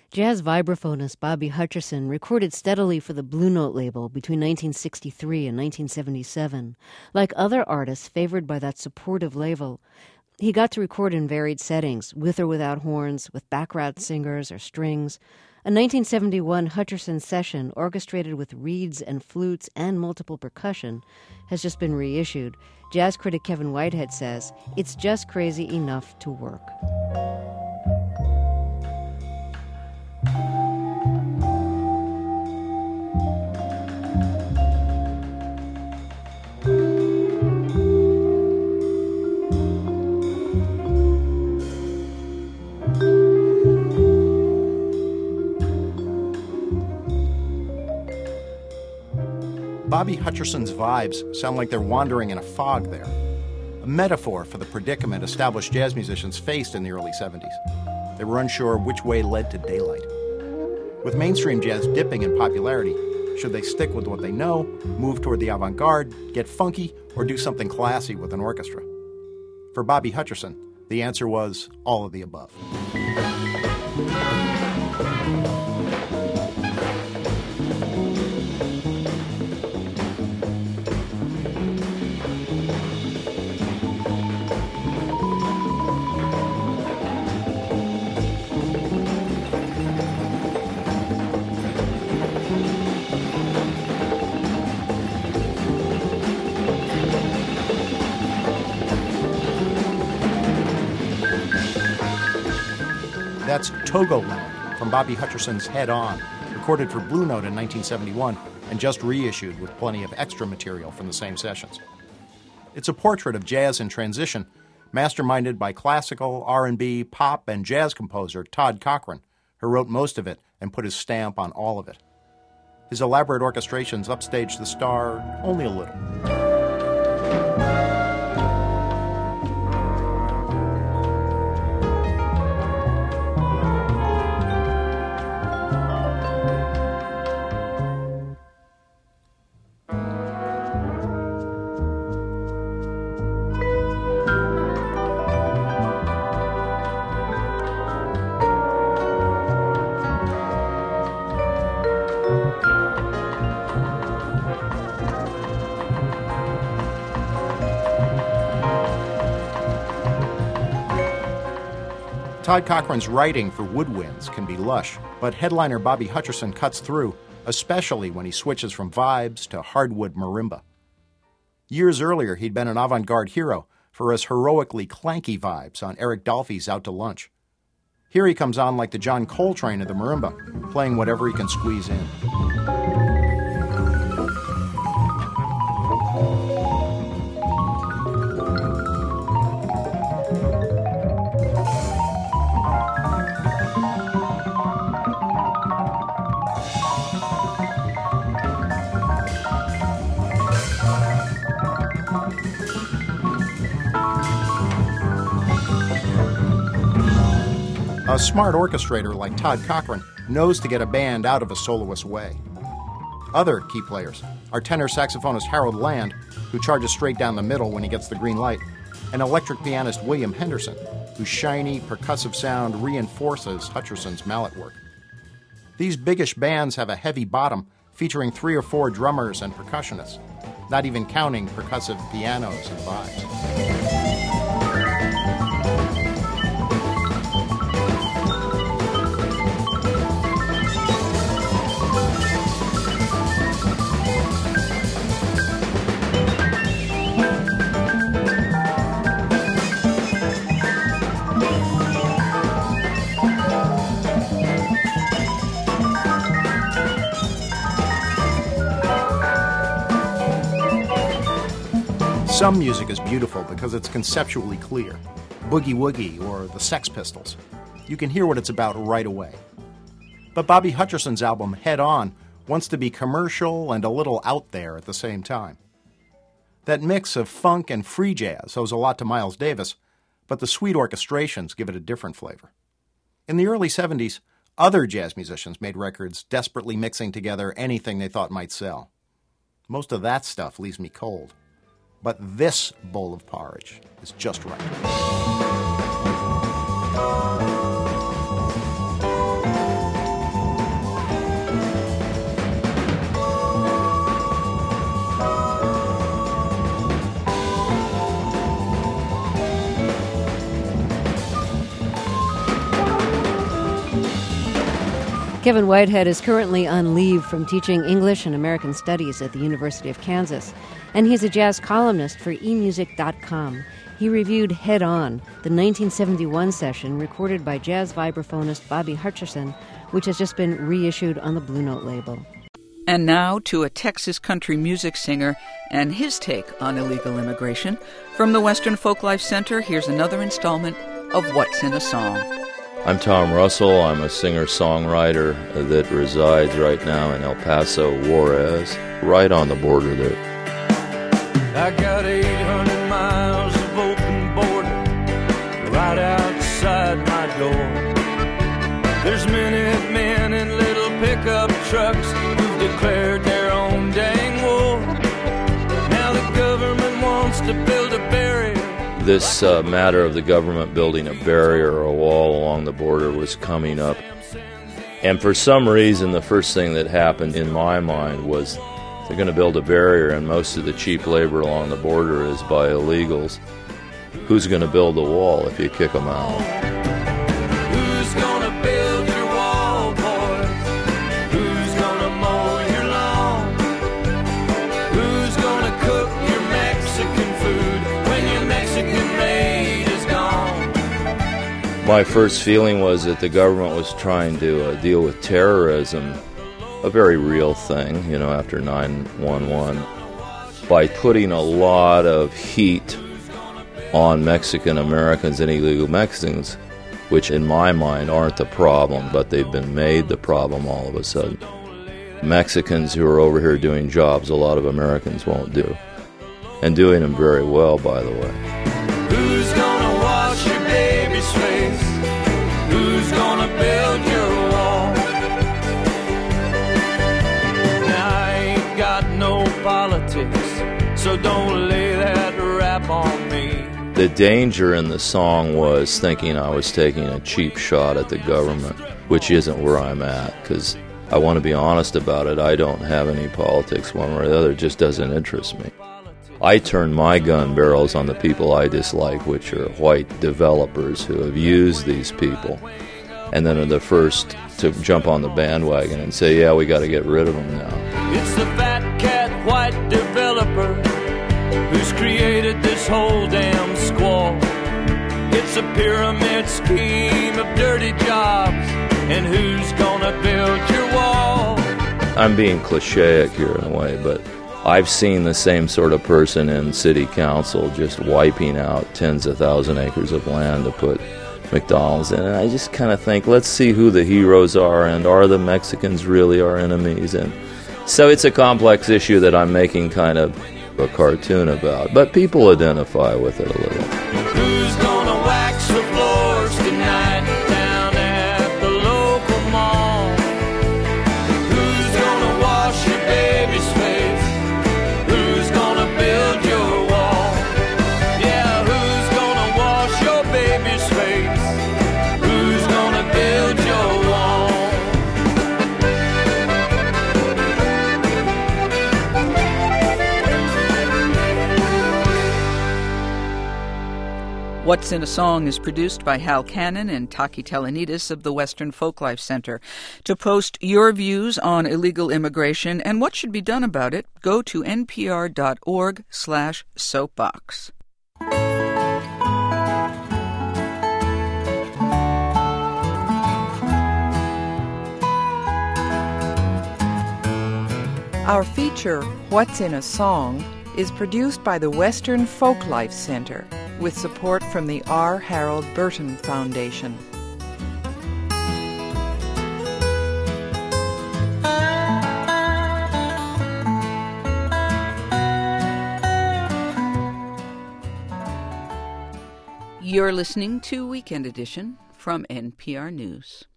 Jazz vibraphonist Bobby Hutcherson recorded steadily for the Blue Note label between 1963 and 1977. Like other artists favored by that supportive label, he got to record in varied settings, with or without horns, with background singers or strings. A 1971 Hutcherson session, orchestrated with reeds and flutes and multiple percussion, has just been reissued. Jazz critic Kevin Whitehead says, "It's just crazy enough to work." Bobby Hutcherson's vibes sound like they're wandering in a fog there, a metaphor for the predicament established jazz musicians faced in the early 70s. They were unsure which way led to daylight. With mainstream jazz dipping in popularity, should they stick with what they know, move toward the avant-garde, get funky, or do something classy with an orchestra? For Bobby Hutcherson, the answer was all of the above. That's Togoland from Bobby Hutcherson's Head On, recorded for Blue Note in 1971 and just reissued with plenty of extra material from the same sessions. It's a portrait of jazz in transition, masterminded by classical, R&B, pop, and jazz composer Todd Cochran, who wrote most of it and put his stamp on all of it. His elaborate orchestrations upstage the star only a little. Todd Cochran's writing for woodwinds can be lush, but headliner Bobby Hutcherson cuts through, especially when he switches from vibes to hardwood marimba. Years earlier, he'd been an avant-garde hero for his heroically clanky vibes on Eric Dolphy's Out to Lunch. Here he comes on like the John Coltrane of the marimba, playing whatever he can squeeze in. A smart orchestrator like Todd Cochran knows to get a band out of a soloist's way. Other key players are tenor saxophonist Harold Land, who charges straight down the middle when he gets the green light, and electric pianist William Henderson, whose shiny, percussive sound reinforces Hutcherson's mallet work. These biggish bands have a heavy bottom featuring 3 or 4 drummers and percussionists, not even counting percussive pianos and vibes. Some music is beautiful because it's conceptually clear. Boogie Woogie or the Sex Pistols. You can hear what it's about right away. But Bobby Hutcherson's album, Head On, wants to be commercial and a little out there at the same time. That mix of funk and free jazz owes a lot to Miles Davis, but the sweet orchestrations give it a different flavor. In the early 70s, other jazz musicians made records desperately mixing together anything they thought might sell. Most of that stuff leaves me cold. But this bowl of porridge is just right. Kevin Whitehead is currently on leave from teaching English and American Studies at the University of Kansas, and he's a jazz columnist for emusic.com. He reviewed Head On, the 1971 session recorded by jazz vibraphonist Bobby Hutcherson, which has just been reissued on the Blue Note label. And now to a Texas country music singer and his take on illegal immigration. From the Western Folklife Center, here's another installment of What's in a Song. I'm Tom Russell. I'm a singer-songwriter that resides right now in El Paso, Juarez, right on the border there. I got 800 miles of open border right outside my door. There's Minutemen and little pickup trucks who've declared their own dang war. Now the government wants to build a barrier. This matter of the government building a barrier or a wall along the border was coming up. And for some reason, the first thing that happened in my mind was they're going to build a barrier, and most of the cheap labor along the border is by illegals. Who's going to build the wall if you kick them out? Who's gonna build your wall, boys? Who's gonna mow your lawn? Who's gonna cook your Mexican food when your Mexican maid is gone? My first feeling was that the government was trying to deal with terrorism, a very real thing, after 9/11, by putting a lot of heat on Mexican Americans and illegal Mexicans, which in my mind aren't the problem, but they've been made the problem all of a sudden. Mexicans who are over here doing jobs a lot of Americans won't do, and doing them very well, by the way. Who's gonna wash your baby's face? Who's gonna build your wall? Now I ain't got no politics, so don't lay that rap on me. The danger in the song was thinking I was taking a cheap shot at the government, which isn't where I'm at, because I want to be honest about it. I don't have any politics one way or the other. It just doesn't interest me. I turn my gun barrels on the people I dislike, which are white developers who have used these people, and then are the first to jump on the bandwagon and say, yeah, we got to get rid of them now. It's the fat cat white developer who's created this whole damn squall. It's a pyramid scheme of dirty jobs, and who's gonna build your wall? I'm being clichéic here in a way, but I've seen the same sort of person in city council just wiping out tens of thousand acres of land to put McDonald's in, and I just kind of think, let's see who the heroes are, and are the Mexicans really our enemies? And so it's a complex issue that I'm making kind of a cartoon about, but people identify with it a little. Who's gonna wax the floors tonight down at the local mall? Who's gonna wash your baby's face? Who's gonna build your wall? Yeah, who's gonna wash your baby's face? Who's gonna build your wall? What's in a Song is produced by Hal Cannon and Taki Telenides of the Western Folklife Center. To post your views on illegal immigration and what should be done about it, go to npr.org/soapbox. Our feature, What's in a Song, is produced by the Western Folklife Center with support from the R. Harold Burton Foundation. You're listening to Weekend Edition from NPR News.